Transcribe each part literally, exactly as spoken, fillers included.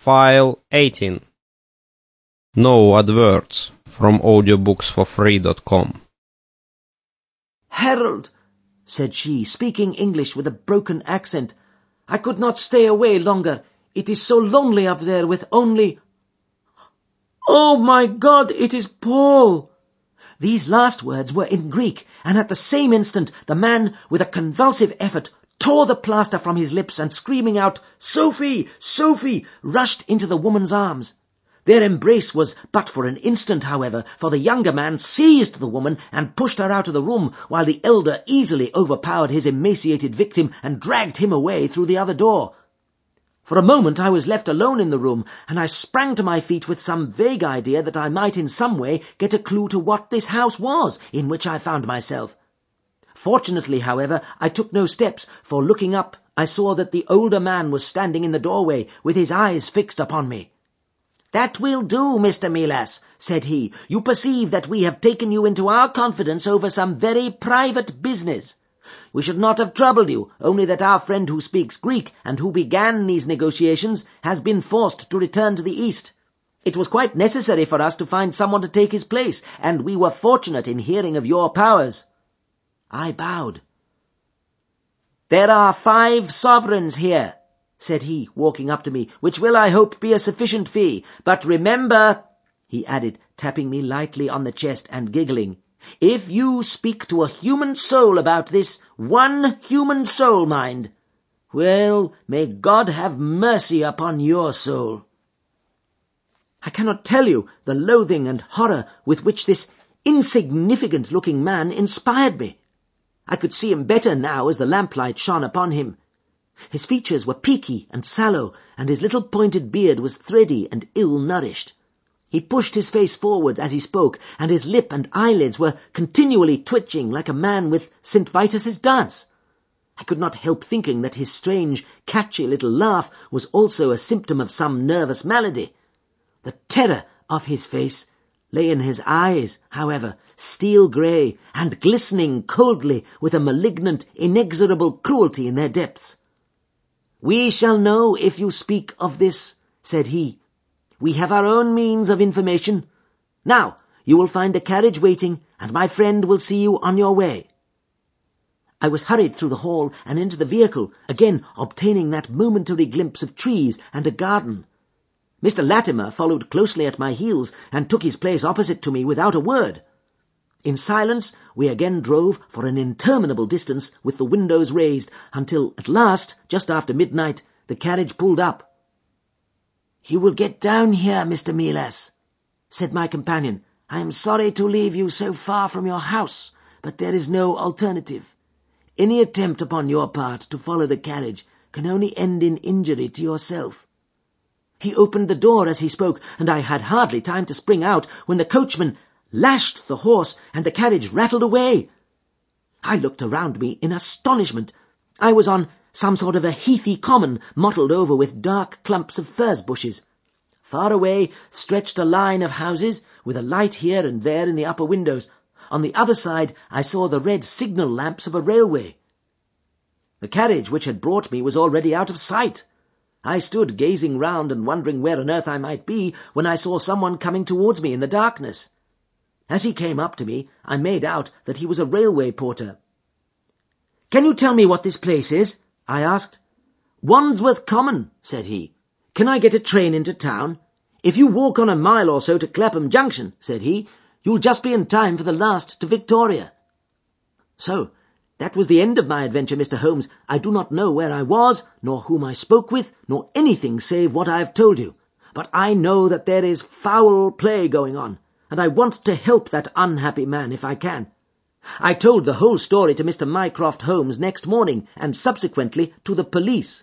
File eighteen. No adverts from audiobooks for free dot com. "Harold," said she, speaking English with a broken accent, "I could not stay away longer. It is so lonely up there with only... Oh, my God, it is Paul!" These last words were in Greek, and at the same instant the man, with a convulsive effort, tore the plaster from his lips and, screaming out, "Sophie! Sophie!" rushed into the woman's arms. Their embrace was but for an instant, however, for the younger man seized the woman and pushed her out of the room, while the elder easily overpowered his emaciated victim and dragged him away through the other door. For a moment I was left alone in the room, and I sprang to my feet with some vague idea that I might in some way get a clue to what this house was in which I found myself. Fortunately, however, I took no steps, for looking up I saw that the older man was standing in the doorway with his eyes fixed upon me. "That will do, Mister Milas," said he. "You perceive that we have taken you into our confidence over some very private business. We should not have troubled you, only that our friend who speaks Greek and who began these negotiations has been forced to return to the East. It was quite necessary for us to find someone to take his place, and we were fortunate in hearing of your powers." I bowed. "There are five sovereigns here," said he, walking up to me, "which will, I hope, be a sufficient fee. But remember," he added, tapping me lightly on the chest and giggling, "if you speak to a human soul about this, one human soul, mind, well, may God have mercy upon your soul." I cannot tell you the loathing and horror with which this insignificant-looking man inspired me. I could see him better now as the lamplight shone upon him. His features were peaky and sallow, and his little pointed beard was thready and ill-nourished. He pushed his face forward as he spoke, and his lip and eyelids were continually twitching like a man with Saint Vitus's dance. I could not help thinking that his strange, catchy little laugh was also a symptom of some nervous malady. The terror of his face lay in his eyes, however, steel-grey and glistening coldly with a malignant, inexorable cruelty in their depths. "We shall know if you speak of this," said he. "We have our own means of information. Now, you will find a carriage waiting, and my friend will see you on your way." I was hurried through the hall and into the vehicle, again obtaining that momentary glimpse of trees and a garden. Mister Latimer followed closely at my heels and took his place opposite to me without a word. In silence we again drove for an interminable distance with the windows raised, until at last, just after midnight, the carriage pulled up. "You will get down here, Mister Milas," said my companion. "I am sorry to leave you so far from your house, but there is no alternative. Any attempt upon your part to follow the carriage can only end in injury to yourself." He opened the door as he spoke, and I had hardly time to spring out when the coachman lashed the horse and the carriage rattled away. I looked around me in astonishment. I was on some sort of a heathy common mottled over with dark clumps of furze bushes. Far away stretched a line of houses, with a light here and there in the upper windows. On the other side I saw the red signal lamps of a railway. The carriage which had brought me was already out of sight. I stood gazing round and wondering where on earth I might be, when I saw someone coming towards me in the darkness. As he came up to me, I made out that he was a railway porter. "Can you tell me what this place is?" I asked. "Wandsworth Common," said he. "Can I get a train into town?" "If you walk on a mile or so to Clapham Junction," said he, "you'll just be in time for the last to Victoria." So, that was the end of my adventure, Mister Holmes. I do not know where I was, nor whom I spoke with, nor anything save what I have told you. But I know that there is foul play going on, and I want to help that unhappy man if I can. I told the whole story to Mister Mycroft Holmes next morning, and subsequently to the police."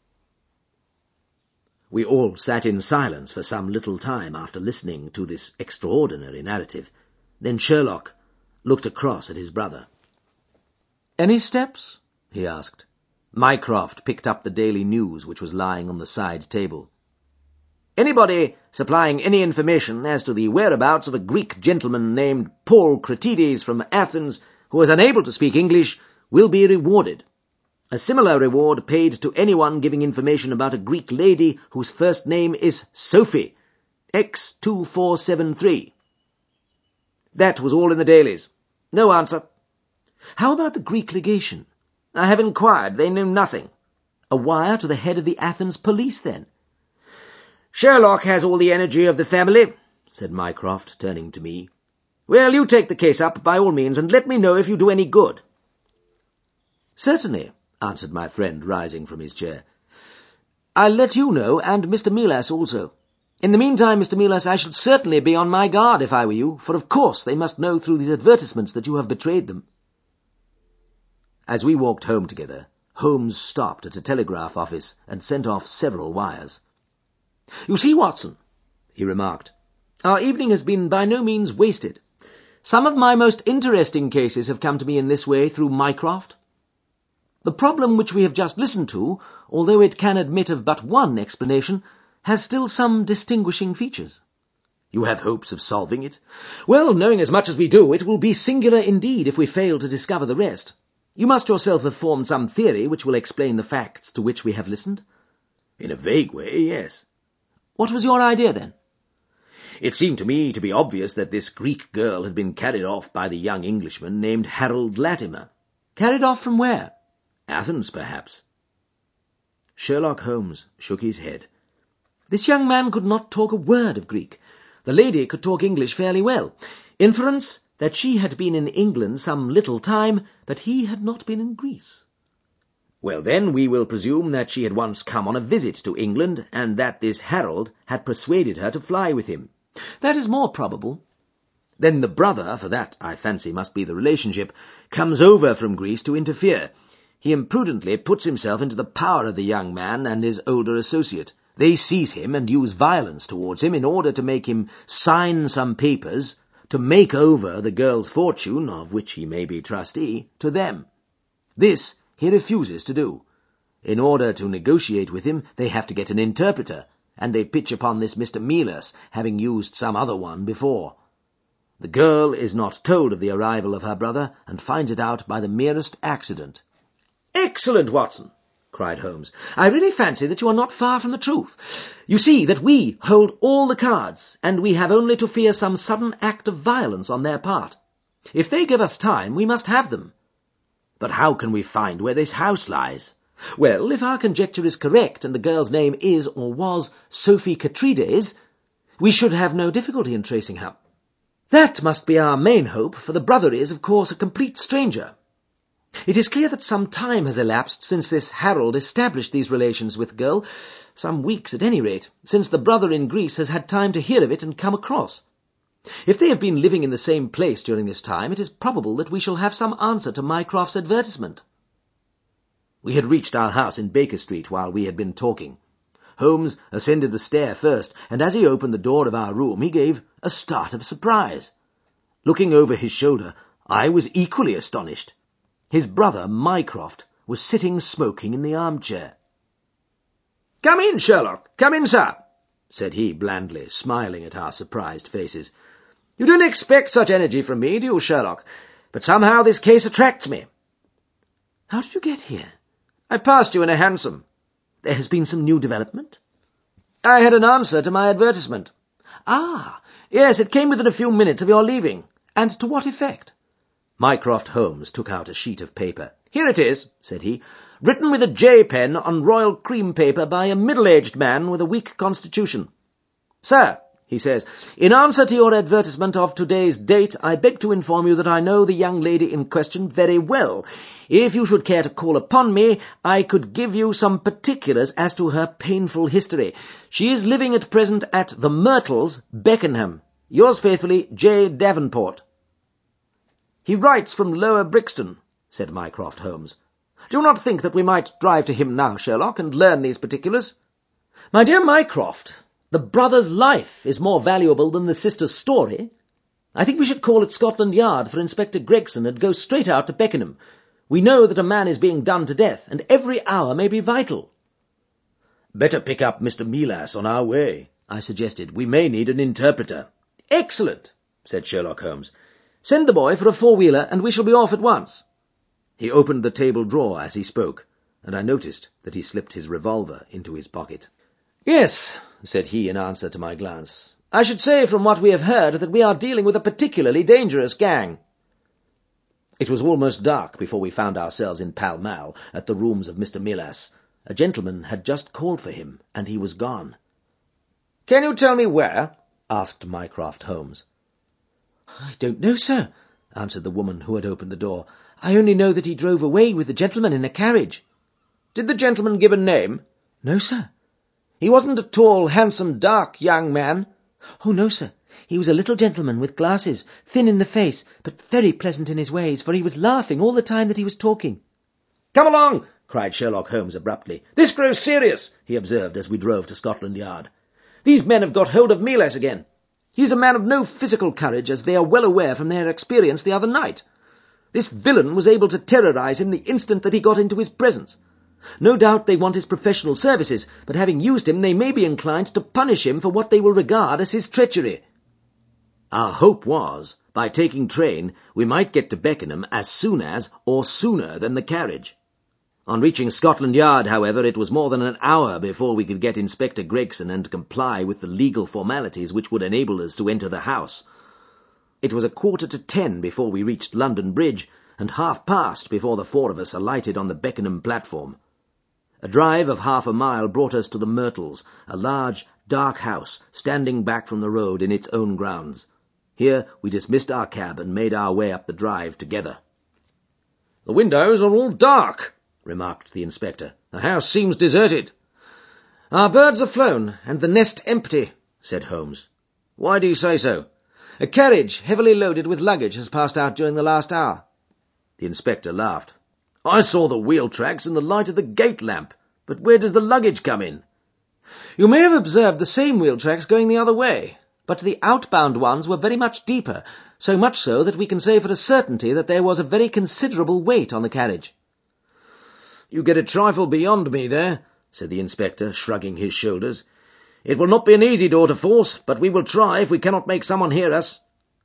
We all sat in silence for some little time after listening to this extraordinary narrative. Then Sherlock looked across at his brother. "Any steps?" he asked. Mycroft picked up the Daily News, which was lying on the side table. "Anybody supplying any information as to the whereabouts of a Greek gentleman named Paul Cratides from Athens, who is unable to speak English, will be rewarded. A similar reward paid to anyone giving information about a Greek lady whose first name is Sophie, X two four seven three. That was all in the dailies. No answer. How about the Greek legation? I have inquired. They know nothing. A wire to the head of the Athens police, then? Sherlock has all the energy of the family, said Mycroft, turning to me. Well, you take the case up, by all means, and let me know if you do any good. Certainly, answered my friend, rising from his chair. I'll let you know, and Mister Melas also. In the meantime, Mister Melas, I should certainly be on my guard if I were you, for of course they must know through these advertisements that you have betrayed them. As we walked home together, Holmes stopped at a telegraph office and sent off several wires. You see, Watson, he remarked, our evening has been by no means wasted. Some of my most interesting cases have come to me in this way through Mycroft. The problem which we have just listened to, although it can admit of but one explanation, has still some distinguishing features. You have hopes of solving it? Well, knowing as much as we do, it will be singular indeed if we fail to discover the rest. You must yourself have formed some theory which will explain the facts to which we have listened. In a vague way, yes. What was your idea, then? It seemed to me to be obvious that this Greek girl had been carried off by the young Englishman named Harold Latimer. Carried off from where? Athens, perhaps. Sherlock Holmes shook his head. This young man could not talk a word of Greek. The lady could talk English fairly well. Inference that she had been in England some little time, but he had not been in Greece. Well, then, we will presume that she had once come on a visit to England, and that this Harold had persuaded her to fly with him. That is more probable. Then the brother, for that, I fancy, must be the relationship, comes over from Greece to interfere. He imprudently puts himself into the power of the young man and his older associate. They seize him and use violence towards him in order to make him sign some papers to make over the girl's fortune, of which he may be trustee, to them. This he refuses to do. In order to negotiate with him, they have to get an interpreter, and they pitch upon this Mister Melas, having used some other one before. The girl is not told of the arrival of her brother, and finds it out by the merest accident. Excellent, Watson, cried Holmes. I really fancy that you are not far from the truth. You see that we hold all the cards, and we have only to fear some sudden act of violence on their part. If they give us time, we must have them. But how can we find where this house lies? Well, if our conjecture is correct, and the girl's name is or was Sophie Catrides, we should have no difficulty in tracing her. That must be our main hope, for the brother is, of course, a complete stranger. It is clear that some time has elapsed since this Harold established these relations with the girl, some weeks at any rate, since the brother in Greece has had time to hear of it and come across. If they have been living in the same place during this time, it is probable that we shall have some answer to Mycroft's advertisement. We had reached our house in Baker Street while we had been talking. Holmes ascended the stair first, and as he opened the door of our room he gave a start of surprise. Looking over his shoulder, I was equally astonished. His brother, Mycroft, was sitting smoking in the armchair. "Come in, Sherlock, come in, sir," said he blandly, smiling at our surprised faces. "You don't expect such energy from me, do you, Sherlock? But somehow this case attracts me." "How did you get here?" "I passed you in a hansom." "There has been some new development?" "I had an answer to my advertisement." "Ah, yes, it came within a few minutes of your leaving." "And to what effect?" Mycroft Holmes took out a sheet of paper. "Here it is," said he, "written with a J pen on royal cream paper by a middle-aged man with a weak constitution. Sir, he says, in answer to your advertisement of today's date, I beg to inform you that I know the young lady in question very well. If you should care to call upon me, I could give you some particulars as to her painful history. She is living at present at the Myrtles, Beckenham. Yours faithfully, J. Davenport." "He writes from Lower Brixton," said Mycroft Holmes. "Do you not think that we might drive to him now, Sherlock, and learn these particulars?" "My dear Mycroft, the brother's life is more valuable than the sister's story. I think we should call at Scotland Yard for Inspector Gregson and go straight out to Beckenham. We know that a man is being done to death, and every hour may be vital." "Better pick up Mister Melas on our way," I suggested. "We may need an interpreter." "Excellent," said Sherlock Holmes. "Send the boy for a four-wheeler, and we shall be off at once." He opened the table drawer as he spoke. and I noticed that he slipped his revolver into his pocket. "Yes," said he in answer to my glance. "I should say from what we have heard that we are dealing with a particularly dangerous gang." It was almost dark before we found ourselves in Pall Mall at the rooms of Mister Melas. A gentleman had just called for him, and he was gone. "Can you tell me where?" asked Mycroft Holmes. "I don't know, sir," answered the woman who had opened the door. "I only know that he drove away with the gentleman in a carriage." "Did the gentleman give a name?" "No, sir." "He wasn't a tall, handsome, dark young man?" "Oh, no, sir. He was a little gentleman with glasses, thin in the face, but very pleasant in his ways, for he was laughing all the time that he was talking." "Come along!" cried Sherlock Holmes abruptly. "This grows serious," he observed as we drove to Scotland Yard. "These men have got hold of Melas again. He's a man of no physical courage, as they are well aware from their experience the other night. This villain was able to terrorize him the instant that he got into his presence. No doubt they want his professional services, but having used him they may be inclined to punish him for what they will regard as his treachery." Our hope was, by taking train, we might get to Beckenham as soon as, or sooner than the carriage. On reaching Scotland Yard, however, it was more than an hour before we could get Inspector Gregson and comply with the legal formalities which would enable us to enter the house. It was a quarter to ten before we reached London Bridge, and half past before the four of us alighted on the Beckenham platform. A drive of half a mile brought us to the Myrtles, a large, dark house standing back from the road in its own grounds. Here we dismissed our cab and made our way up the drive together. "The windows are all dark," remarked the inspector. "The house seems deserted." "Our birds are flown, and the nest empty," said Holmes. "Why do you say so?" "A carriage heavily loaded with luggage has passed out during the last hour." The inspector laughed. "I saw the wheel tracks in the light of the gate lamp, but where does the luggage come in?" "You may have observed the same wheel tracks going the other way, but the outbound ones were very much deeper, so much so that we can say for a certainty that there was a very considerable weight on the carriage." "You get a trifle beyond me there," said the inspector, shrugging his shoulders. "It will not be an easy door to force, but we will try if we cannot make someone hear us."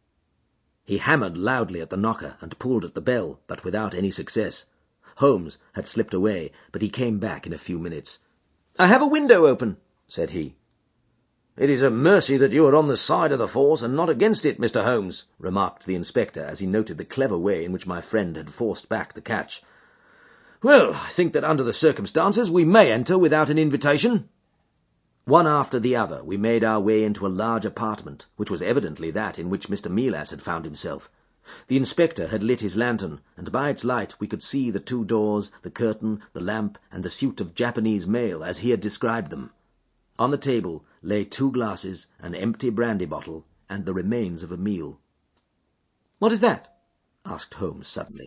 He hammered loudly at the knocker and pulled at the bell, but without any success. Holmes had slipped away, but he came back in a few minutes. "I have a window open," said he. "It is a mercy that you are on the side of the force and not against it, Mister Holmes," remarked the inspector as he noted the clever way in which my friend had forced back the catch. "Well, I think that under the circumstances we may enter without an invitation." One after the other we made our way into a large apartment, which was evidently that in which Mister Melas had found himself. The inspector had lit his lantern, and by its light we could see the two doors, the curtain, the lamp, and the suit of Japanese mail as he had described them. On the table lay two glasses, an empty brandy bottle, and the remains of a meal. "What is that?" asked Holmes suddenly.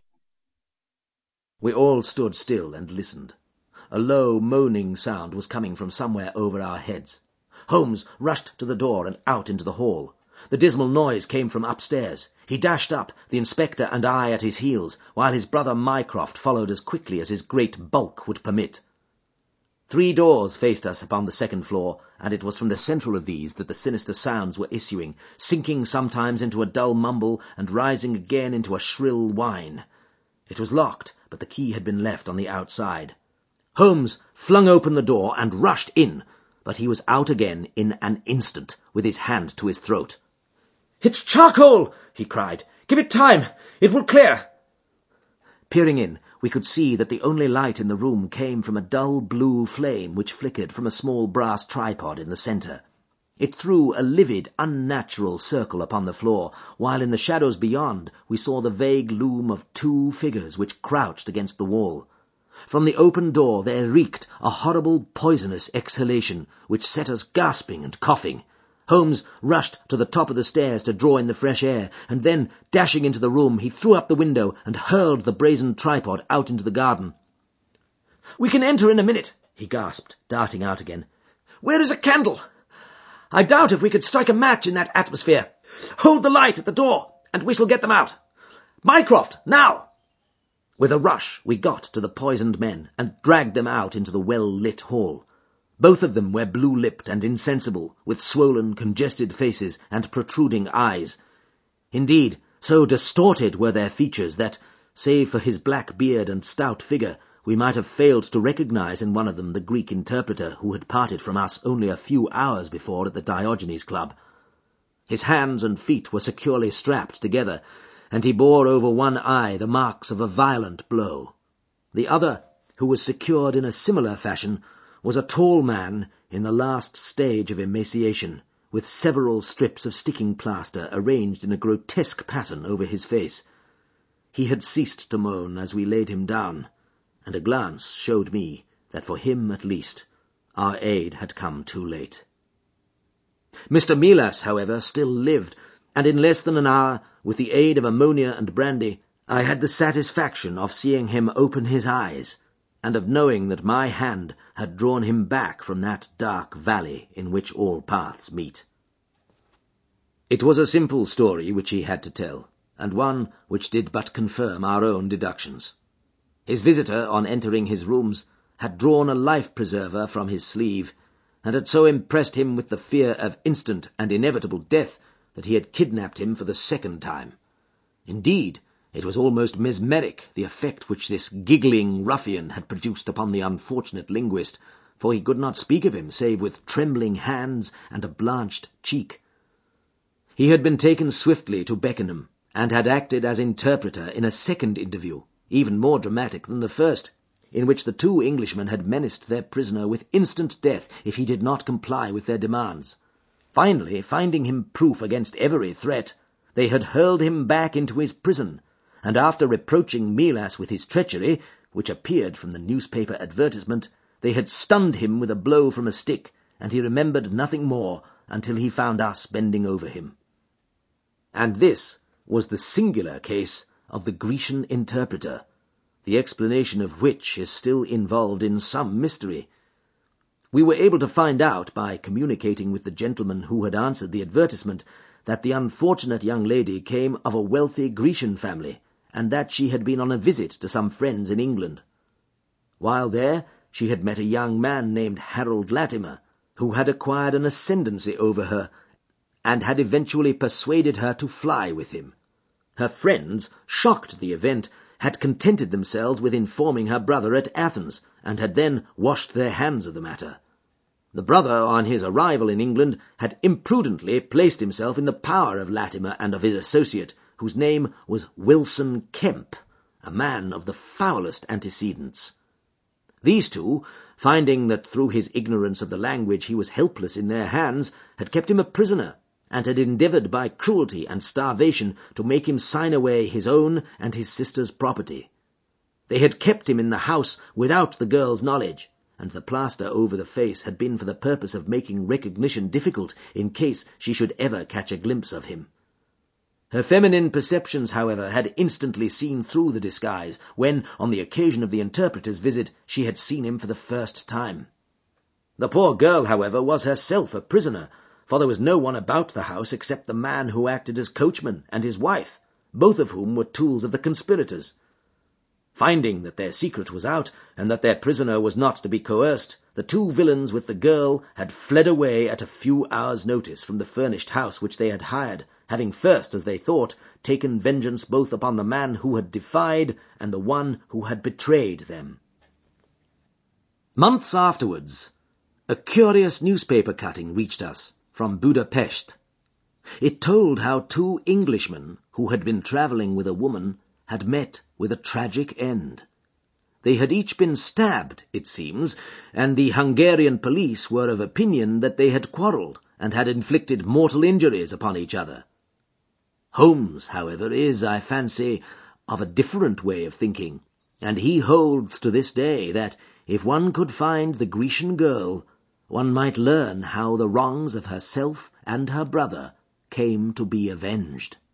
We all stood still and listened. A low, moaning sound was coming from somewhere over our heads. Holmes rushed to the door and out into the hall. The dismal noise came from upstairs. He dashed up, the inspector and I at his heels, while his brother Mycroft followed as quickly as his great bulk would permit. Three doors faced us upon the second floor, and it was from the central of these that the sinister sounds were issuing, sinking sometimes into a dull mumble and rising again into a shrill whine. It was locked, but the key had been left on the outside. Holmes flung open the door and rushed in, but he was out again in an instant, with his hand to his throat. "It's charcoal!" he cried. "Give it time! It will clear!" Peering in, we could see that the only light in the room came from a dull blue flame which flickered from a small brass tripod in the centre. It threw a livid, unnatural circle upon the floor, while in the shadows beyond we saw the vague loom of two figures which crouched against the wall. From the open door there reeked a horrible poisonous exhalation, which set us gasping and coughing. Holmes rushed to the top of the stairs to draw in the fresh air, and then, dashing into the room, he threw up the window and hurled the brazen tripod out into the garden. "We can enter in a minute," he gasped, darting out again. "Where is a candle? I doubt if we could strike a match in that atmosphere. Hold the light at the door, and we shall get them out. Mycroft, now!" With a rush we got to the poisoned men, and dragged them out into the well-lit hall. Both of them were blue-lipped and insensible, with swollen, congested faces and protruding eyes. Indeed, so distorted were their features that, save for his black beard and stout figure, we might have failed to recognize in one of them the Greek interpreter who had parted from us only a few hours before at the Diogenes Club. His hands and feet were securely strapped together, and he bore over one eye the marks of a violent blow. The other, who was secured in a similar fashion, was a tall man in the last stage of emaciation, with several strips of sticking plaster arranged in a grotesque pattern over his face. He had ceased to moan as we laid him down, and a glance showed me that for him at least our aid had come too late. Mister Milas, however, still lived, and in less than an hour, with the aid of ammonia and brandy, I had the satisfaction of seeing him open his eyes, and of knowing that my hand had drawn him back from that dark valley in which all paths meet. It was a simple story which he had to tell, and one which did but confirm our own deductions. His visitor, on entering his rooms, had drawn a life-preserver from his sleeve, and had so impressed him with the fear of instant and inevitable death that he had kidnapped him for the second time. Indeed, it was almost mesmeric, the effect which this giggling ruffian had produced upon the unfortunate linguist, for he could not speak of him save with trembling hands and a blanched cheek. He had been taken swiftly to Beckenham, and had acted as interpreter in a second interview, even more dramatic than the first, in which the two Englishmen had menaced their prisoner with instant death if he did not comply with their demands. Finally, finding him proof against every threat, they had hurled him back into his prison, and after reproaching Milas with his treachery, which appeared from the newspaper advertisement, they had stunned him with a blow from a stick, and he remembered nothing more until he found us bending over him. And this was the singular case of the Grecian interpreter, the explanation of which is still involved in some mystery. We were able to find out, by communicating with the gentleman who had answered the advertisement, that the unfortunate young lady came of a wealthy Grecian family, and that she had been on a visit to some friends in England. While there, she had met a young man named Harold Latimer, who had acquired an ascendancy over her, and had eventually persuaded her to fly with him. Her friends, shocked at the event, had contented themselves with informing her brother at Athens, and had then washed their hands of the matter. The brother, on his arrival in England, had imprudently placed himself in the power of Latimer and of his associate, whose name was Wilson Kemp, a man of the foulest antecedents. These two, finding that through his ignorance of the language he was helpless in their hands, had kept him a prisoner, and had endeavoured by cruelty and starvation to make him sign away his own and his sister's property. They had kept him in the house without the girl's knowledge, and the plaster over the face had been for the purpose of making recognition difficult in case she should ever catch a glimpse of him. Her feminine perceptions, however, had instantly seen through the disguise, when, on the occasion of the interpreter's visit, she had seen him for the first time. The poor girl, however, was herself a prisoner, for there was no one about the house except the man who acted as coachman and his wife, both of whom were tools of the conspirators. Finding that their secret was out, and that their prisoner was not to be coerced, the two villains with the girl had fled away at a few hours' notice from the furnished house which they had hired, having first, as they thought, taken vengeance both upon the man who had defied and the one who had betrayed them. Months afterwards, a curious newspaper cutting reached us from Budapest. It told how two Englishmen, who had been travelling with a woman, had met with a tragic end. They had each been stabbed, it seems, and the Hungarian police were of opinion that they had quarrelled and had inflicted mortal injuries upon each other. Holmes, however, is, I fancy, of a different way of thinking, and he holds to this day that, if one could find the Grecian girl, one might learn how the wrongs of herself and her brother came to be avenged.